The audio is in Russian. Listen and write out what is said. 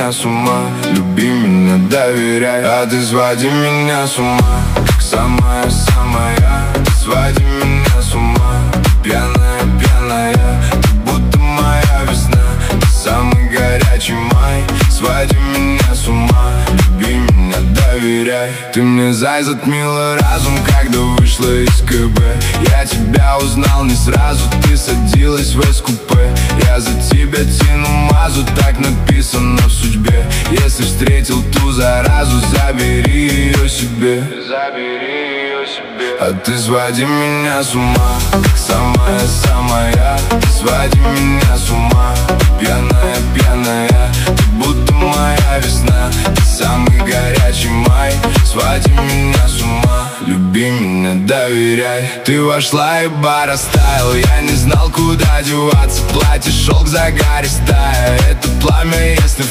меня с ума, люби меня, доверяй. А ты своди меня с ума, как самая-самая. Ты своди меня с ума, пьяная-пьяная. Ты будто моя весна, ты самый горячий май. Своди меня с ума, люби меня, доверяй. Ты мне зай затмила разум, когда вышла из КБ. Я тебя узнал не сразу, ты садилась в эскупе. Я за тебя тяну мазу, так написано в судьбе. Если встретил ту заразу, забери ее себе. А ты своди меня с ума, как самая-самая. Ты своди меня с ума, пьяная-пьяная. Ты будто моя весна, ты самый горячий май. Своди меня с ума, люби меня, доверяй. Ты вошла и бар оставил, я не знал, куда деваться. Платье шелк загаристая, это пламя, если